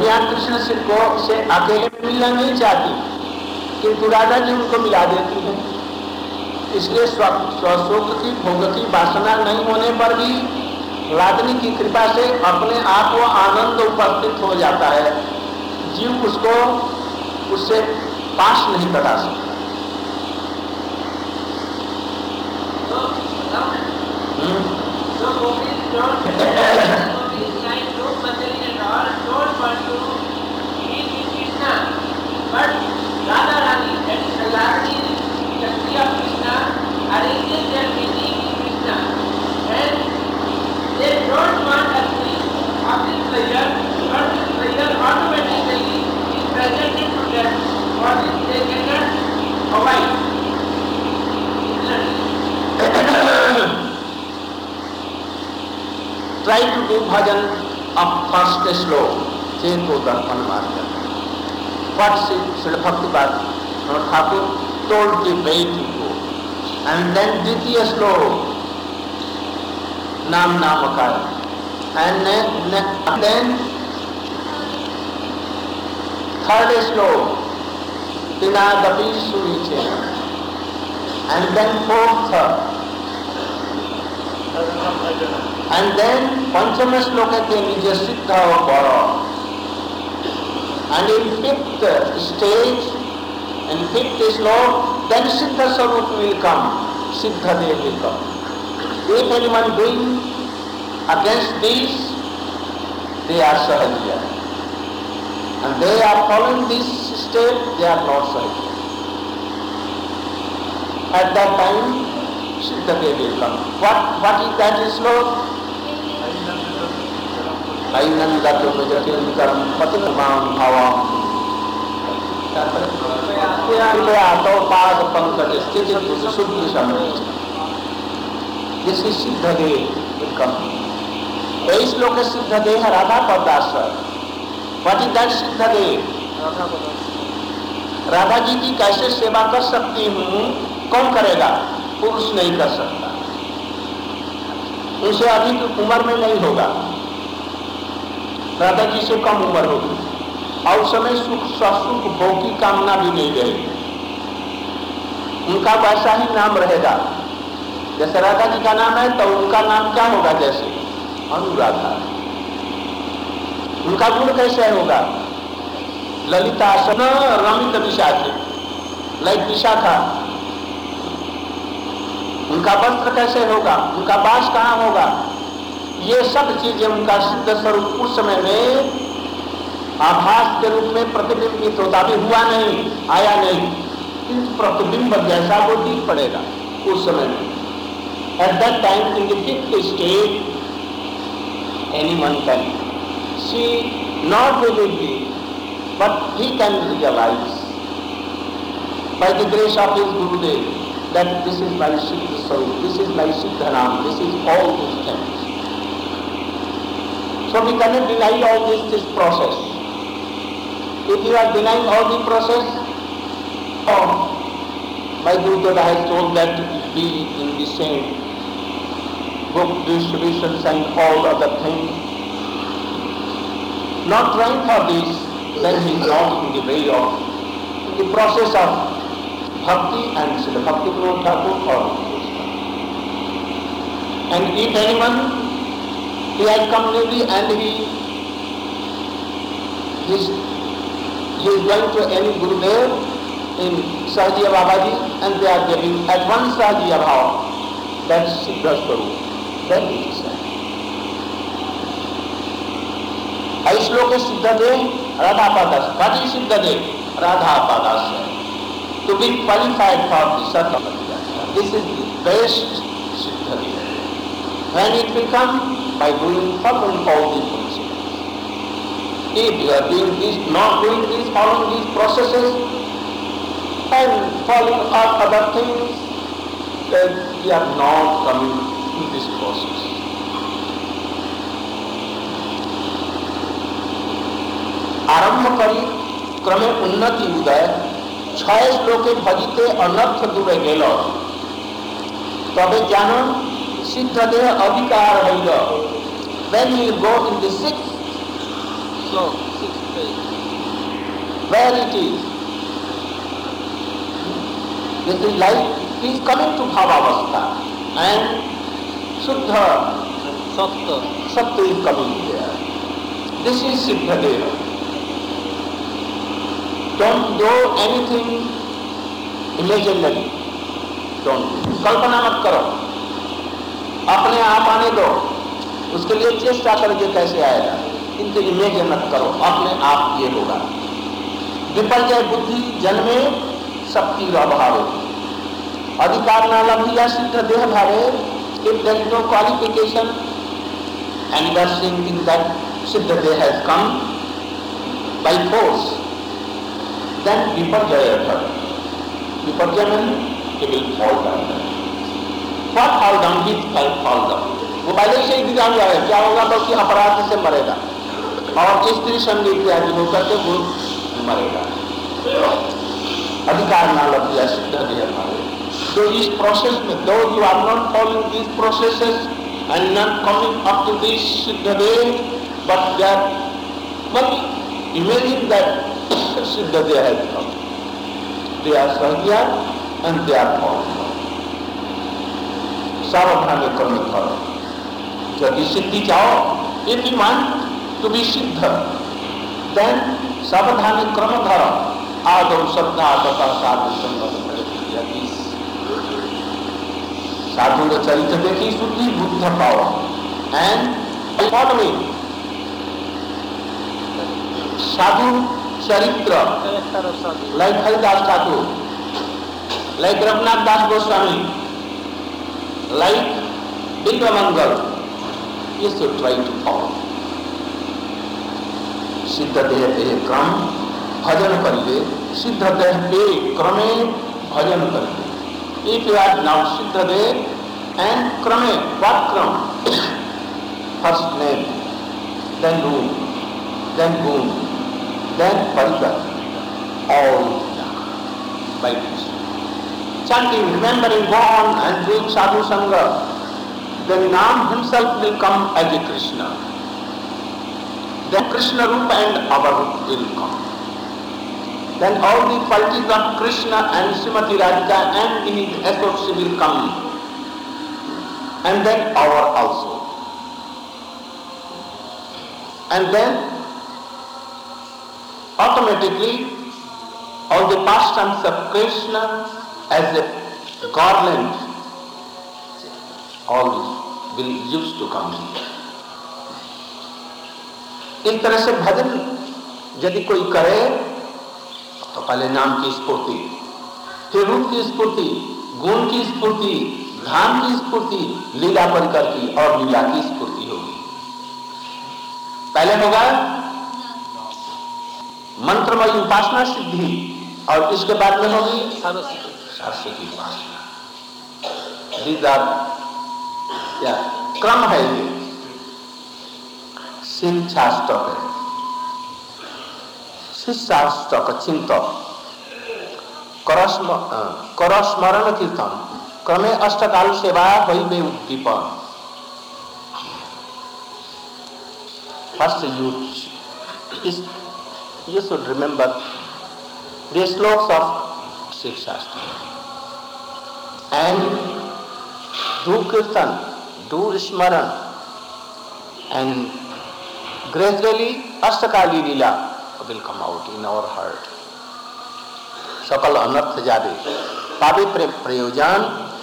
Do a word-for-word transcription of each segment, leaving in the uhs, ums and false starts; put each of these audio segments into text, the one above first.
कन्या कृष्ण से को से अकेले मिलना नहीं चाहती, किंतु राधा जी उनको मिला देती है। इसलिए स्वसुख की भोग की वासना नहीं होने पर भी राधनी की कृपा से अपने आप वो आनंद उपस्थित हो जाता है, जीव उसको उससे पास नहीं करा सकता। Radha Rani, that is Radharani, Shakti of Krishna, arranges their meeting in Krishna, and they don't want a thing of this pleasure, but this pleasure automatically is presented to them, for this they cannot avoid. Try to do bhajan of first slope, Cheto Darpan Marga. What Srila Bhaktivedanta Thakur told the way to go. And then Ditiya slope, Nam Namakara. And then third slope, Tinadapi Suriche. And then fourth, and then Panchama sloka ke Nija Siddha Vara. And in fifth stage, in fifth slope, then Siddha Sarup will come, Siddha Dev will come. If anyone doing against these, they are Sahajiya. And they are following this step, they are not Sahajiya. At that time, Siddha Dev will come. What, what is that slope? Ainandato Vajatiram Patinamam Bhavam Kripayato Pada Pankaj Sthiti Suddhi Samrita. This is Siddha Dev will come. इस श्लोक सिद्ध देह Radha पदाश्रय. What is that Siddha Dev? Radha ji की कैसे सेवा कर सकती हूँ? कौन करेगा? पुरुष नहीं कर सकता, उनसे अधिक उम्र में नहीं होगा, राधा जी से कम उम्र होगी, और उस समय सुख स्वसुख भोग की कामना भी नहीं रहेगी, उनका वैसा ही नाम रहेगा जैसे राधा जी का नाम है, तो उनका नाम क्या होगा? जैसे अनुराधा. उनका गुण कैसे होगा? ललिता सन रमित विशाखे, लाइक विशाखा. उनका वस्त्र कैसे होगा? उनका वास कहाँ होगा? ये सब चीजें उनका सिद्ध स्वरूप उस समय में आभास के रूप में प्रतिबिंबित होता भी हुआ नहीं, आया नहीं, किंतु प्रतिबिंब जैसा वो दिख पड़ेगा उस समय में. At that time in the fifth stage anyone can see not visibly but he can realise by the grace of his Gurudev that this is my Siddha Sarup, this is my Siddha Naam, this is all these things. So we cannot deny all this, this process. If you are denying all the process, oh, my Gurudeva has told that to be in the same book distributions and all other things. Not trying for this, then he is not in the way of the process of Bhakti and Srila Bhaktivinoda Thakur or Krishna. And if anyone, he has come newly and he is he is going to any Gurudev in Sahajiya Babaji and they are giving at one Sahajiya Bhava, that's Siddha Swarup, then it is said. I श्लोक Siddha Dev Radha Padas. What is Siddha Dev? Radha Padas. To be qualified for the Sattva. This is the best Siddha Dev. When it will come? By doing, following all these principles. If you are doing this, not doing this, following these processes, and following all other things, then we are not coming to this process. आरंभ करी क्रमे उन्नति उदय छय श्लोके भजिते अनर्थ दूरे गेल तबे जान सिद्ध देह अधिकार होइल. When you go in the sixth slope, sixth where it is. This is like he is coming to Bhavavastha and Shuddha Sattva, Sattva is coming there. This is Siddha Deha. Don't do anything imaginary. Don't. कल्पना मत करो, अपने आप आने दो, उसके लिए चेष्टा करके कैसे आएगा, इनके इमेजिन मत करो, अपने आप ये होगा। विपर्जय बुद्धि जन्मे शक्ति अभाव, अधिकार न लभिया सिद्ध देह भावे, if there is no qualification and we are thinking that siddha deha has come by force, then viparjaya occurs. Viparjaya means he will fall down. What fall down? He will fall down. वो पहले से ही गिरा हुआ है, क्या होगा तो उसकी अपराध से मरेगा और स्त्री संग इत्यादि होकर के वो मरेगा। अधिकार ना लग गया सिद्ध देह भावे। So इस process में those who are not following these processes and not coming up to this siddha deha, but they are but imagine that siddha deha has come. They are sahya and they are fallen. सावधानी कर्म करो। यदि सिद्धि चाहो, if you want to be siddha, then सावधानी क्रम धरो। आदौ श्रद्धा तथा साधु संगत यदि साधु का चरित्र देखी शुद्धि बुद्ध पाओ and follow me sadhu charitra like Haridas Thakur, like Raghunath Das Goswami, like Bilvamangal, you should try to follow. सिद्ध देह पे क्रम भजन करिए, सिद्ध देह पे क्रमे भजन करिए। If you are now सिद्ध देह and क्रमे, what kram? First name, then room, then boom, then parivar, all by this. Chanting, remembering, go on and doing sadhu sangha, then Nam himself will come as a Krishna. Then Krishna Rupa and our Rupa will come. Then all the qualities of Krishna and Srimati Radhika and his associates will come. And then our also. And then automatically all the pastimes of Krishna as a garland, all this will used to come here. इस तरह से भजन यदि कोई करे तो पहले नाम की स्फूर्ति, फिर रूप की स्फूर्ति, गुण की स्फूर्ति, धाम की स्फूर्ति, लीला परिकर की और लीला की स्फूर्ति होगी। पहले होगा मंत्रमयी उपासना सिद्धि और इसके बाद में होगी सरस्वती उपासना। These are क्या क्रम है ये, शिक्षाष्टक है, शिष्याष्टक चिंतक, करस्मरण कीर्तन, क्रमे अष्टकाल सेवा वही उद्दीपन। First you you should remember the sloks of Shikshastra and do kirtan, do smaran, and gradually Ashtakali Leela will come out in our heart. सकल अनर्थ जादे पावे प्रयोजन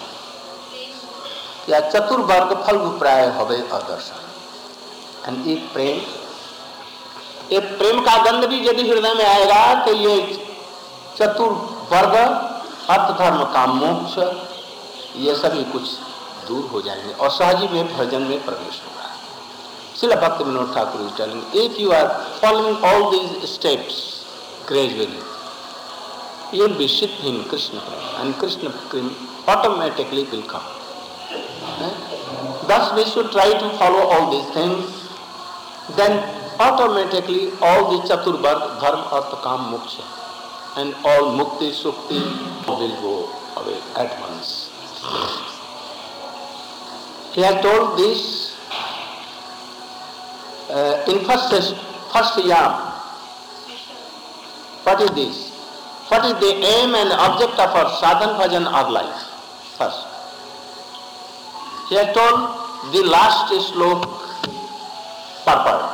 या चतुर्वर्ग फल प्राय हवे अदर्शन। एंड एक प्रेम, एक प्रेम का गंध भी यदि हृदय में आएगा तो ये चतुर्वर्ग अर्थ धर्म काम मोक्ष ये सभी कुछ दूर हो जाएंगे और सहजी में भजन में प्रवेश होगा। Srila Bhaktivinoda Thakur is telling, if you are following all these steps gradually, you will be siddhi in Krishna Prema, and Krishna Prema automatically will come. Eh? Thus we should try to follow all these things, then automatically all the chaturvarg, dharma, artha, kam, moksha, and all mukti, sukti will go away at once. He has told this uh, in first first yam, What is this? What is the aim and object of our sadhan bhajan of life? First, he has told the last slok purport.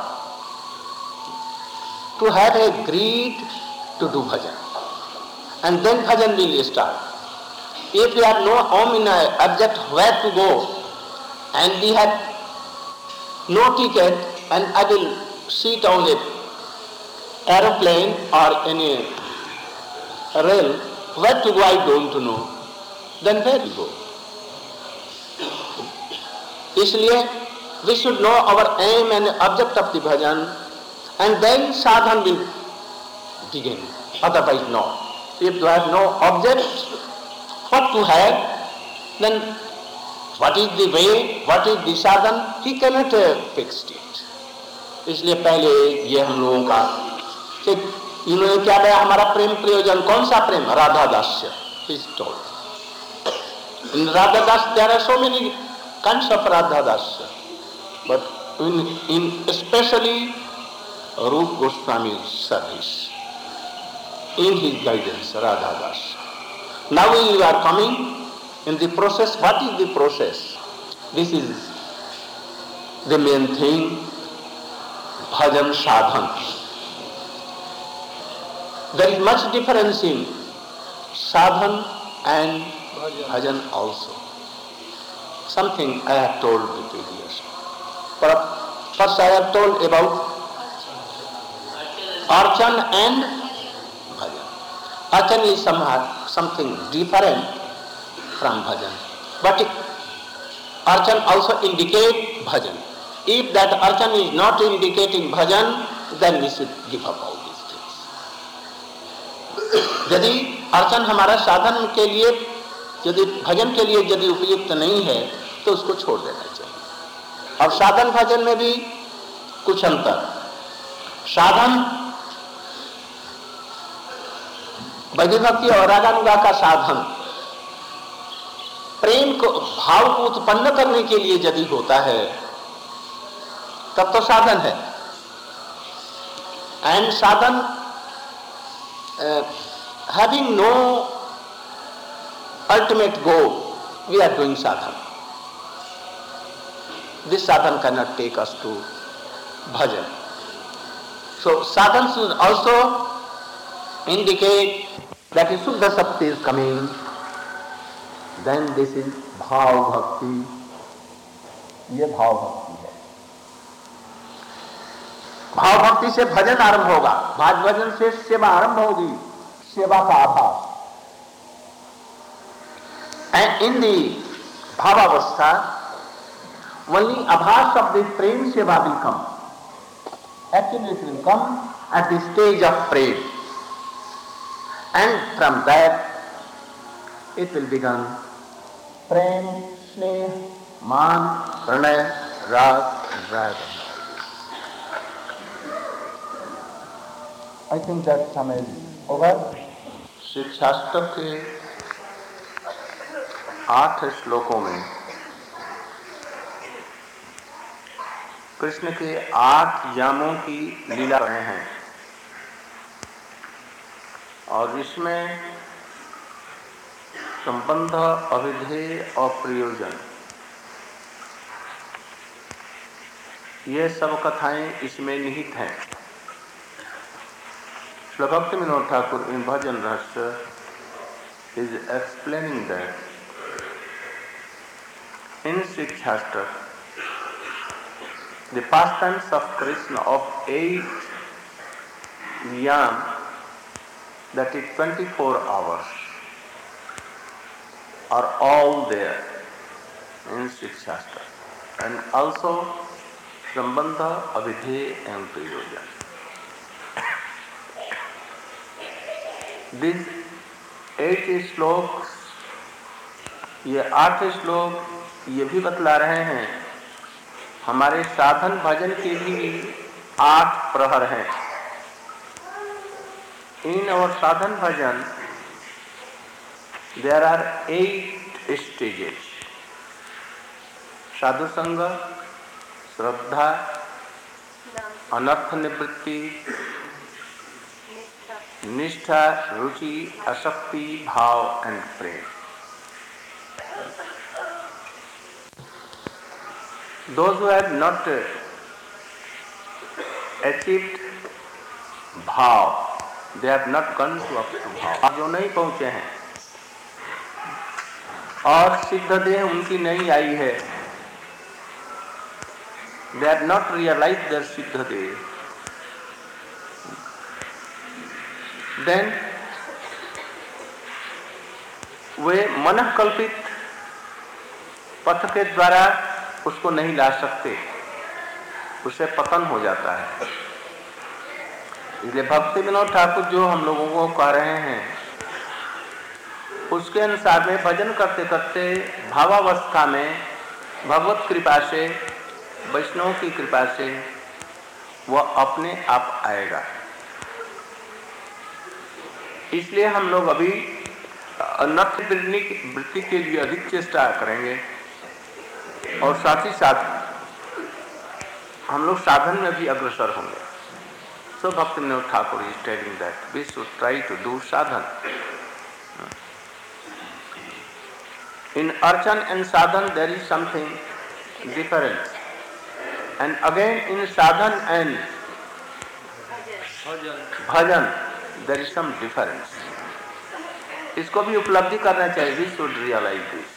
To have a greed to do bhajan, and then bhajan will start. If we have no home in a object where to go, and we have no ticket, and I will sit on a aeroplane or any rail, where to go I don't know, then where to go? इसलिए we should know our aim and object of the bhajan, and then sadhan will begin. Otherwise not. If you have no object, what to have, then what is the way, what is the sadhan, he cannot uh, fix it. इसलिए पहले ये हम लोगों का इन्होंने क्या बताया, हमारा प्रेम प्रयोजन कौन सा प्रेम? Radha दास्य. He's told. In Radha Das there are so many kinds of Radha Dasya, but in, in especially Rupa Goswami's service, in his guidance, Radha Das. Now we are coming in the process. What is the process? This is the main thing, bhajan sadhan. There is much difference in sadhan and bhajan also. Something I have told the previous. First I have told about archan and bhajan. Archan is somehow something different from bhajan, but archan also indicate bhajan. If that archan is not indicating bhajan, then we should give up all these things. यदि अर्चन हमारा साधन के लिए, यदि भजन के लिए यदि उपयुक्त नहीं है, तो उसको छोड़ देना चाहिए. और साधन भजन में भी कुछ अंतर. साधन वैदिक भक्ति और रागानुगा का साधन प्रेम को, भाव को उत्पन्न करने के लिए यदि होता है, तब तो साधन है. And sadhan having no ultimate goal, we are doing sadhana. This sadhana cannot take us to bhajan. So sadhana should also indicate that if Suddha Shakti is coming, then this is bhav bhakti. ये भाव भक्ति है. भाव भक्ति से भजन आरंभ होगा, भाव भजन से सेवा आरंभ होगी, सेवा का आभास. And in the bhavavastha, only abhas of the prem seva will come. Actually it will come at the stage of prem. And from that it will begin prem, sneh, man, pranay, rag, rag. I think that time is over. शिक्षाष्टक के आठ श्लोकों में कृष्ण के आठ यामों की लीला रहे हैं, और इसमें संबंध, अविधेय और प्रयोजन, ये सब कथाएं इसमें निहित हैं. श्री भक्ति विनोद ठाकुर इन भजन रहस्य is explaining that in Shikshastra, the pastimes of Krishna of eight yam, that is twenty-four hours, are all there in Shikshastra, and also Sambandha, Avidhe and Prayojan. These eight श्लोक, ये आठ श्लोक ये भी बतला रहे हैं हमारे साधन भजन के लिए आठ प्रहर हैं. In our sadhan bhajan there are eight stages: sadhu sanga, श्रद्धा, अनर्थ निवृत्ति, निष्ठा, रुचि, आसक्ति, भाव and Prem. Those who have not achieved भाव, they have not gone to up to भाव, जो नहीं पहुंचे हैं और सिद्ध देह उनकी नहीं आई है, they have not realized their सिद्ध देह, then वे मनः कल्पित पथ के द्वारा उसको नहीं ला सकते, उससे पतन हो जाता है. इसलिए भक्ति विनोद ठाकुर जो हम लोगों को कह रहे हैं उसके अनुसार में भजन करते करते भावावस्था में भगवत कृपा से, वैष्णव की कृपा से वह अपने आप आएगा. इसलिए हम लोग अभी नक्ष वृत्ति के लिए अधिक चेष्टा करेंगे और साथ ही साथ हम लोग साधन में भी अग्रसर होंगे. So Bhakti Vinod Thakur is telling that we should try to do sadhan. In archan and sadhan there is something different, and again in sadhan and bhajan there is some difference. इसको भी उपलब्धि करना चाहिए. We should realize this.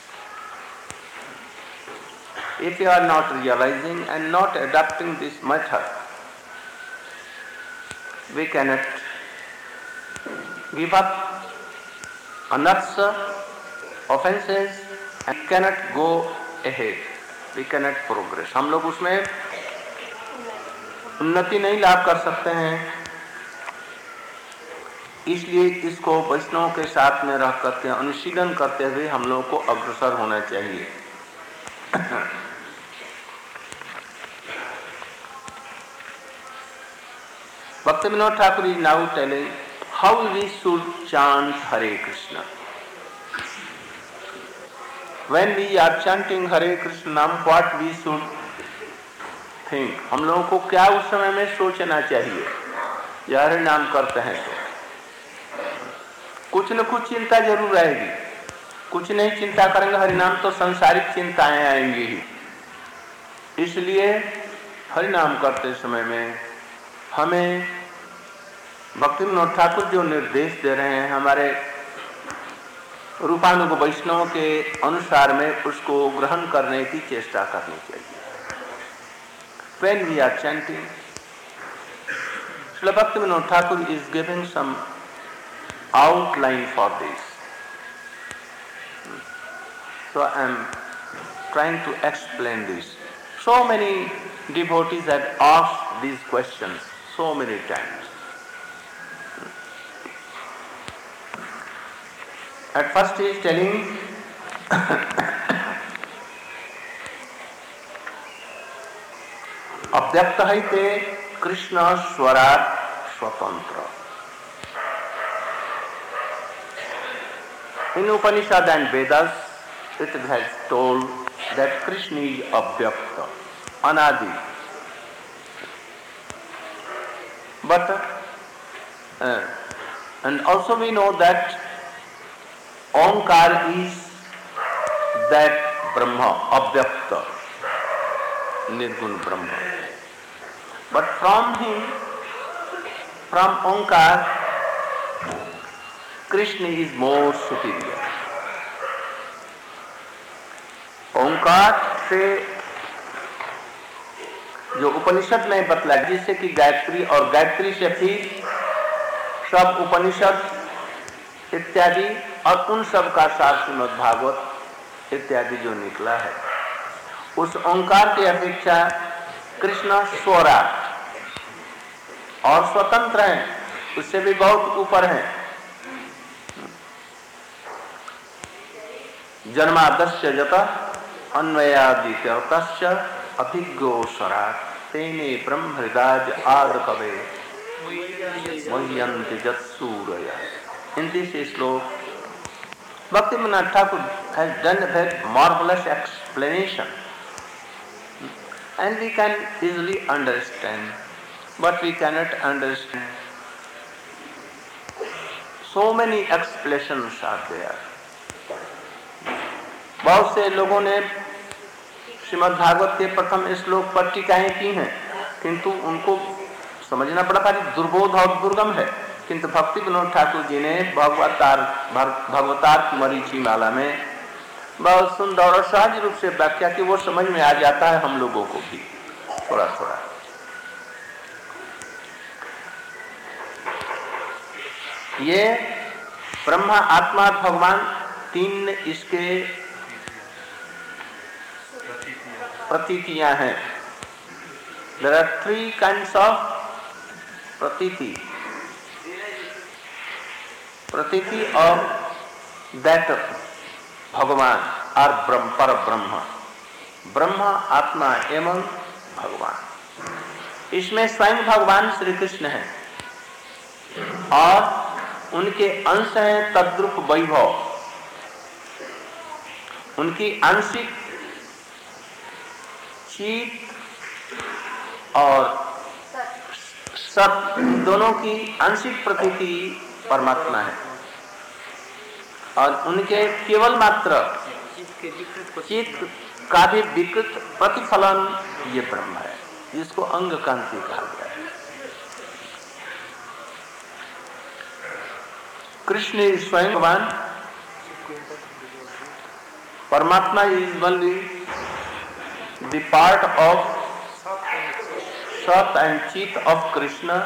If you are not realizing and not adapting this method, we cannot give up unearths, offenses, and cannot go ahead. We cannot progress. हम लोग उसमें उन्नति नहीं लाभ कर सकते हैं. इसलिए इसको वैष्णव के साथ में रह करके अनुशीलन करते हुए हम लोगों को अग्रसर होना चाहिए. Bhakti Vinod Thakur is now telling how we should chant Hare Krishna. When we are chanting Hare Krishna, what we should think? हम लोगों को क्या उस समय में सोचना चाहिए? या हरे नाम करते हैं तो कुछ न कुछ चिंता जरूर रहेगी. कुछ नहीं चिंता करेंगे हरि नाम तो संसारिक चिंताएं आएंगी ही. इसलिए हरि नाम करते समय में हमें भक्ति विनोद ठाकुर जो निर्देश दे रहे हैं हमारे रूपानुग वैष्णव के अनुसार में उसको ग्रहण करने की चेष्टा करनी चाहिए. When we are chanting, Srila Bhakti Vinod Thakur is giving some outline for this. So I am trying to explain this. So many devotees have asked these questions so many times. At first he is telling अव्यक्त है ते कृष्ण स्वराट स्वतंत्र. In Upanishad and Vedas it has told that Krishna is avyakta, anadi. But uh, and also we know that Omkar is that Brahma, avyakta, nirgun Brahma. But from him, from Omkar, Krishna is more superior. ओंकार से जो उपनिषद में बतला जिससे कि गायत्री और गायत्री से फिर सब उपनिषद इत्यादि और उन सब का सार श्रीमद् भागवत इत्यादि जो निकला है उस ओंकार की अपेक्षा कृष्ण स्वरा और स्वतंत्र है, उससे भी बहुत ऊपर है. जन्मादस्य जत अन्वयादित्य अभिज्ञो स्वराट तेने ब्रह्म हृदय आद कवे मह्यन्ति जत्सूरय. In this sloka, Bhakti Vinod Thakur has done a very marvelous explanation, and we can easily understand, but we cannot understand so many explanations are there. बहुत से लोगों ने श्रीमद् भागवत के प्रथम श्लोक पर टीकाएं की हैं, किंतु उनको समझना पड़ा था कि दुर्बोध और दुर्गम है। किंतु भक्ति विनोद ठाकुर जी ने भगवतार भगवतार मरीचि माला में बहुत सुंदर और सहज रूप से व्याख्या की, वो समझ में आ जाता है हम लोगों को भी थोड़ा थोड़ा। ये ब्रह्मा आत्मा भगवान तीन इसके प्रतीतियां हैं। There are three kinds of pratiti. Pratiti of that भगवान और ब्रह्म पर ब्रह्म, ब्रह्मा आत्मा एवं भगवान। इसमें स्वयं भगवान श्री कृष्ण है और उनके अंश हैं तद्रूप वैभव, उनकी आंशिक चित और सत दोनों की आंशिक प्रतीति परमात्मा है और उनके केवल मात्र चित्त का भी विकृत प्रतिफलन ये ब्रह्म है, जिसको अंग कांति कहा गया है। Krishna svayam Bhagavan, Paramatma is only the part of sat and chit of Krishna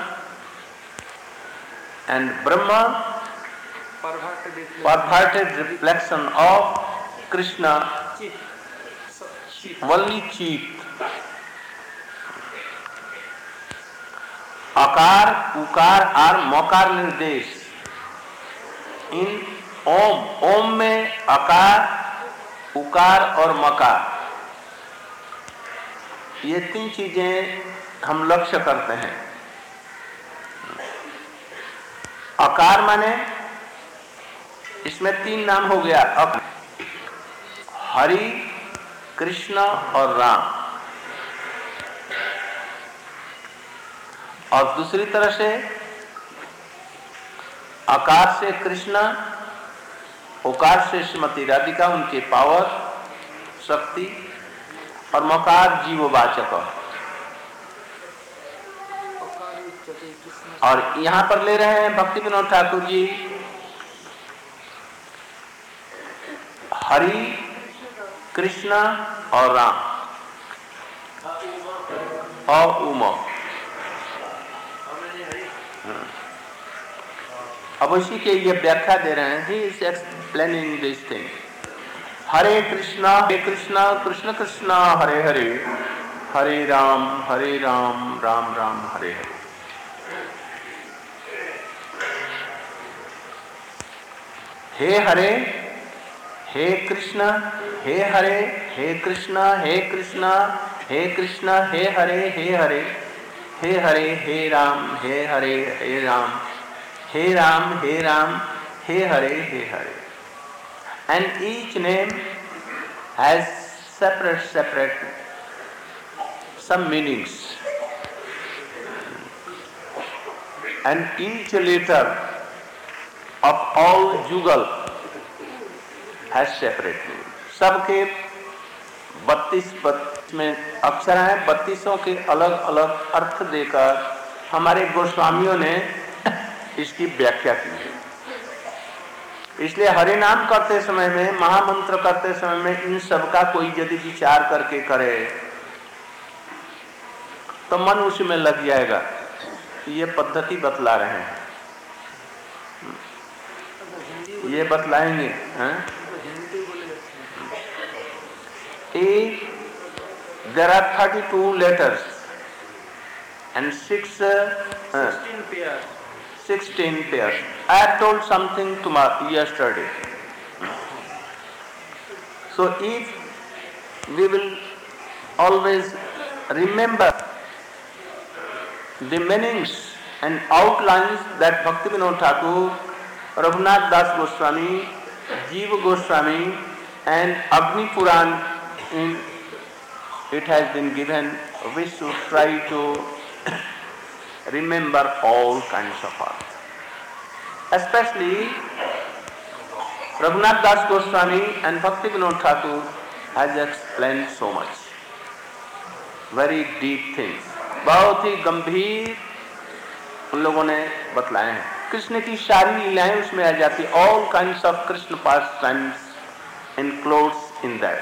and Brahma perverted reflection of Krishna, only Chit. आकार उकार और मकार निर्देश इन ओम, ओम में आकार उकार और मकार, ये तीन चीजें हम लक्ष्य करते हैं। आकार माने इसमें तीन नाम हो गया, अब हरि, कृष्ण और राम। और दूसरी तरह से आकार से कृष्ण, ओकार से श्रीमती राधिका, उनके पावर शक्ति, और मकार जीववाचक। और यहां पर ले रहे हैं भक्ति विनोद ठाकुर जी हरि, कृष्ण और राम और उमा। अब उसी के ये व्याख्या दे रहे हैं। He is explaining this thing. Hare Krishna Hare Krishna Krishna Krishna Hare Hare, Hare Ram Hare Ram Ram Ram Hare Hare. हे हरे, हे कृष्ण, हे हरे, हे कृष्ण, हे कृष्ण, हे कृष्ण, हे हरे, हे हरे, हे हरे, हे राम, हे हरे, हे राम, हे राम, हे राम, हे हरे, हे Hare. And each name has separate, separate some meanings. And each letter of all jugal has separate meaning. सबके बत्तीस बत्तीस में अक्षर हैं, बत्तीसों के अलग अलग अर्थ देकर हमारे गोस्वामियों ने इसकी व्याख्या की है। इसलिए हरि नाम करते समय में, महामंत्र करते समय में इन सब का कोई यदि विचार करके करे तो मन उसमें लग जाएगा। ये पद्धति बतला रहे हैं, ये बतलाएंगे। ए, there are thirty-two letters and six, uh, sixteen pairs. sixteen pairs. I have told something tomorrow, yesterday. So if we will always remember the meanings and outlines that Bhakti Vinod Thakur, Raghunath Das Goswami, Jiva Goswami and Agni Puran, in it has been given, we should try to remember all kinds of earth. Especially Raghunath Das Goswami and Bhakti Vinod Thakur has explained so much. Very deep things. बहुत ही गंभीर उन लोगों ने बतलाए हैं. कृष्ण की सारी लीलाएं उसमें आ जाती. All kinds of Krishna pastimes includes in that.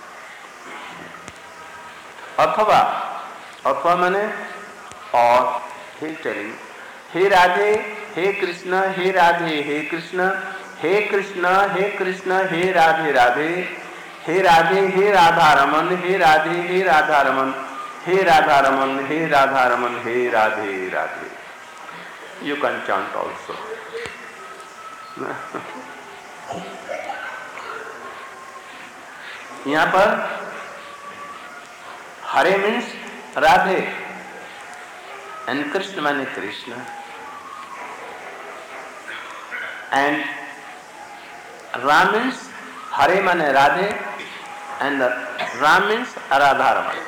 अथवा अथवा माने और he telling, हे राधे हे कृष्ण हे राधे हे कृष्ण हे कृष्ण हे कृष्ण हे राधे राधे हे राधे हे राधा रमन हे राधे हे राधा रमन हे राधा रमन हे राधा रमन हे Radhe Radhe. You can chant also. यहाँ पर हरे मीन्स राधे and कृष्ण माने कृष्ण and Ram means हरे माने Radhe and Ram means Radha Raman.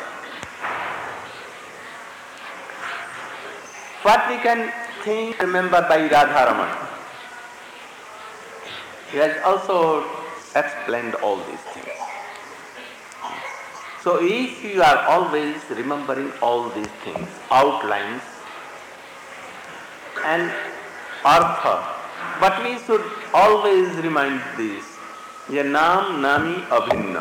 What we can think, remember by Radha Raman? He has also explained all these things. So if you are always remembering all these things, outlines and artha, but we should always remind this, ये नाम नामी अभिन्न,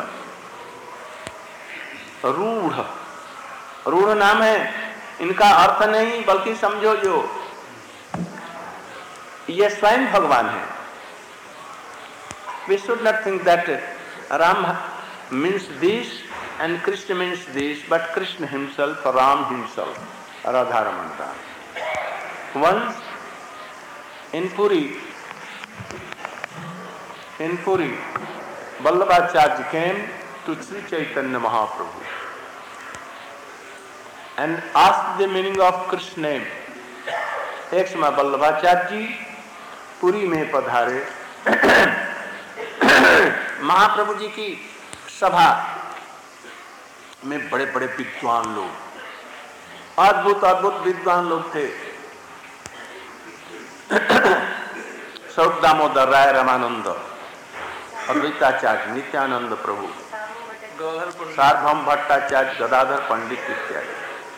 रूढ़, रूढ़ नाम है, इनका अर्थ नहीं बल्कि समझो जो ये स्वयं भगवान है. We should not think that Ram means this and Krishna means this, but Krishna himself, Ram himself, Radha Raman. Once in Puri, in Puri, Vallabhacharya came to Sri Chaitanya Mahaprabhu and asked the meaning of Krishna name. एक समय वल्लभाचार्य जी पुरी में पधारे. महाप्रभु जी की सभा में बड़े बड़े विद्वान लोग, अद्भुत अद्भुत विद्वान लोग थे. स्वरूप दामोदर राय रामानंद, अद्वैताचार्य नित्यानंद प्रभु, सार्वभौम भट्टाचार्य, गदाधर पंडित इत्यादि,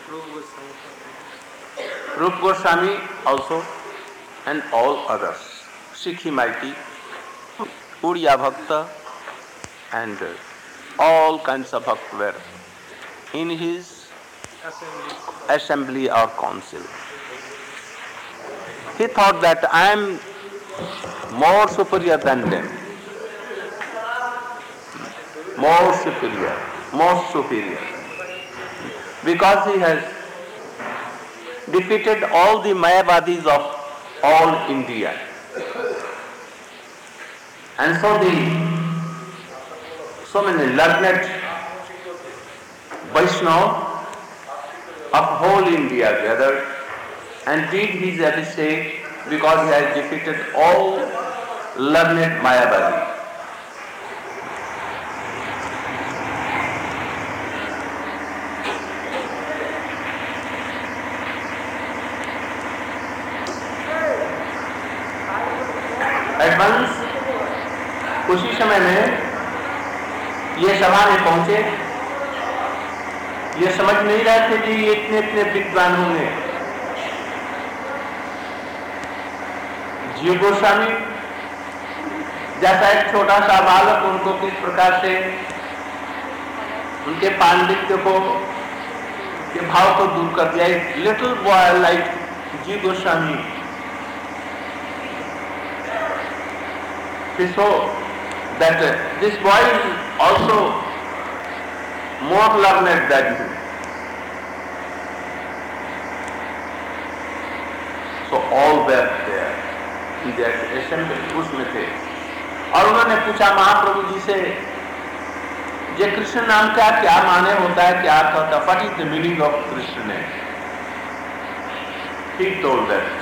Rup Goswami also, and all others, Sikhi mighty, Uriya Bhakta, and all kinds of Bhakta were in his assembly or council. He thought that I am more superior than them, more superior, most superior, because he has defeated all the Mayavadis of all India. And so the so many learned Vaishnava of whole India gathered and did his abhishek because he has defeated all learned Mayavadis. Advance उसी समय में ये सभा में पहुंचे. ये समझ नहीं रहे थे कि ये इतने इतने विद्वान होंगे. जीव गोस्वामी जैसा एक छोटा सा बालक उनको किस प्रकार से उनके पांडित्य को, के भाव को दूर कर दिया. लिटिल बॉय लाइक जीव Goswami, so that uh, this boy is also more learned than him. So all were there in that assembly, उसमें थे. और उन्होंने पूछा महाप्रभु जी से, ये कृष्ण नाम का क्या माने होता है, क्या अर्थ होता है? What is the meaning of Krishna name? He told that.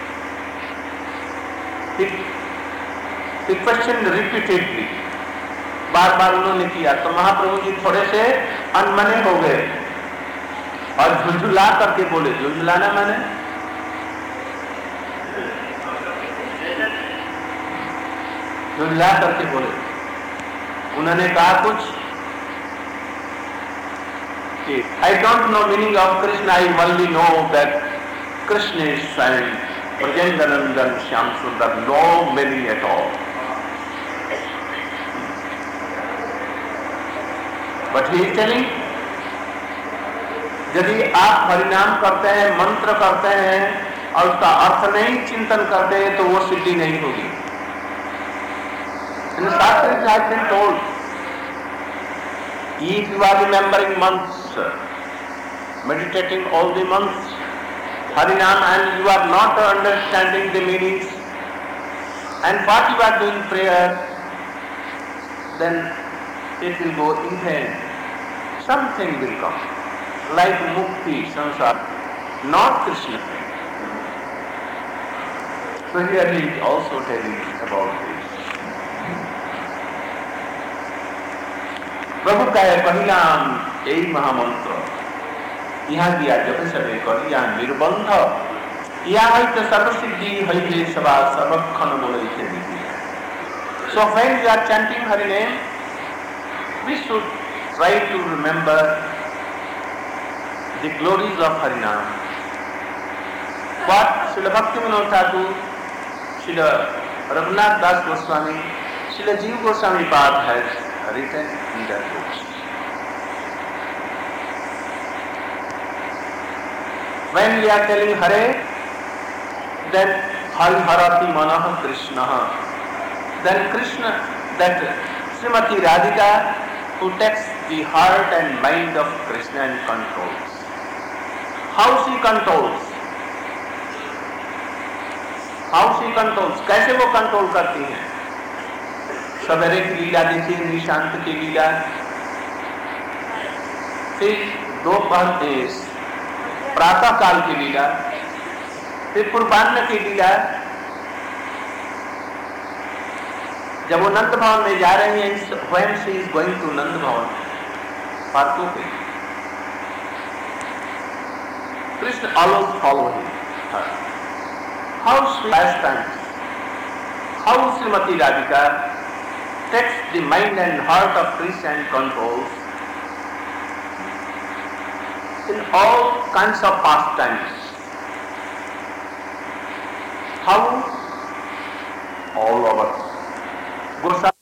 He He questioned repeatedly. बार बार उन्होंने किया तो महाप्रभु जी थोड़े से अनमने हो गए और झुंझुला करके बोले. झुंझुलाना माने झुंझला करके बोले। उन्होंने कहा कुछ कि I don't know meaning of Krishna, I only know that Krishna is स्वयं Brajendranandan Shyam Sundar, no meaning at all. But he is telling, यदि आप हरिनाम करते हैं, मंत्र करते हैं और उसका अर्थ नहीं चिंतन करते हैं तो वो सिद्धि नहीं होगी। In the Shastra it has been told, if you are remembering months, meditating all the months, Harinam, and you are not understanding the meanings and what you are doing prayer, then it will go in vain. Something will come, like mukti, samsara, not Krishna. So here he is also telling about this. प्रभु का पहिला यही महामंत्र यहाँ दिया जब सबे कर या निर्बंध या है सर्वसिद्धि है सभा सर्वक्षण बोले से दिखी। So when we are chanting Hari name, we should try to remember the glories of Hari Nam. What Srila Bhaktivinoda Thakur, Srila Raghunath Das Goswami, Srila Jiva Goswami Pad has written in their books. When we are telling Hare, then Hari Harati Manaha Krishna, then Krishna, that Srimati Radhika, who takes the heart and mind of Krishna and controls. How she controls? How she controls? कैसे वो control करती हैं? सवेरे की लीला देखिए, निशांत की लीला, फिर दोपहर देश प्रातः काल की लीला, फिर पूर्वाह्न की लीला। जब वो नंद भवन में जा रही हैं, when she is going to नंद भवन, पार्थो पे Krishna always follow her. How sweet pastimes, how Srimati Radhika takes the mind and heart of Krishna and controls in all kinds of pastimes. How? All over. Goswami